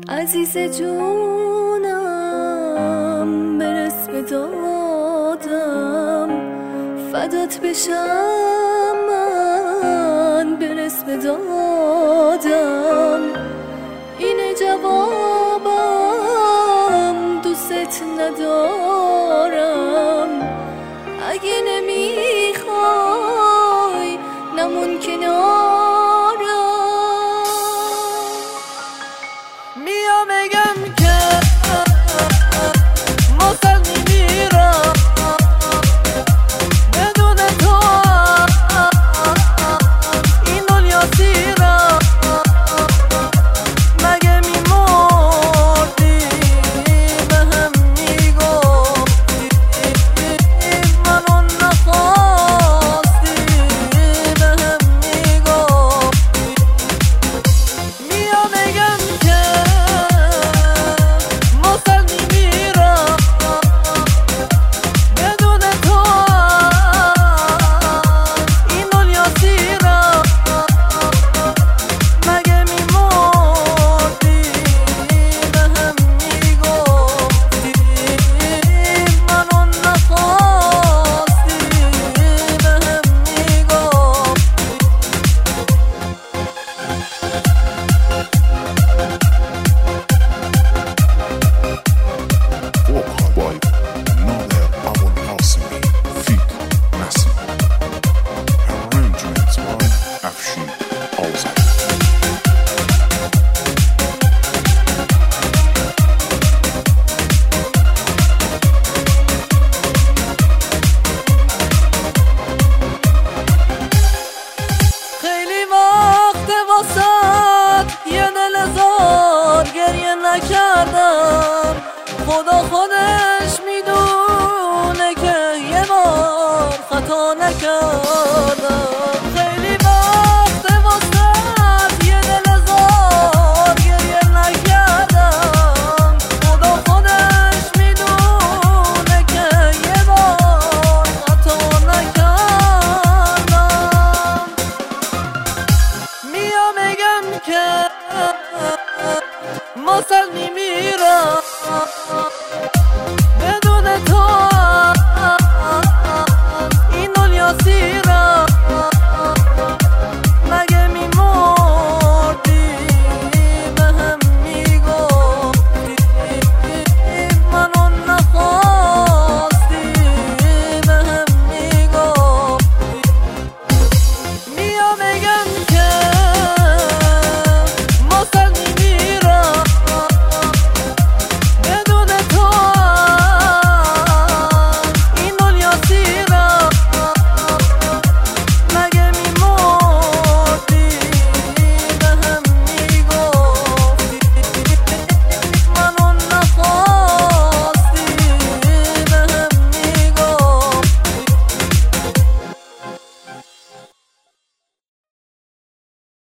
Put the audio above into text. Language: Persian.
عزیز جونم برس به دادم، فدات بشم من برس به دادم. اینه جوابم دوست ندارم، اگه نمیخوای نمون کنارم. میام بگم که مسلمی میرم بدون تو، این دنیا سیرم. مگه میمردی به هم میگفتی منو نخواستی، به هم میگفتی. میام بگم که مسلمی میرم بدون تو، این دنیا سیرم. مگه میمردی به هم میگفتی منو نخواستی، به هم Boy, Nader Abulqasimi, feat. Nassim. Arrangements by Afshin Awzat. خیلی وقت واسد یه دل زار گریه نکردم، خدا خودش میدونه که یه بار خطا نکردم. خیلی وقت واسد یه دل زار گریه نکردم، خدا خودش میدونه که یه بار خطا نکردم. میام بگم که مسلمی میرم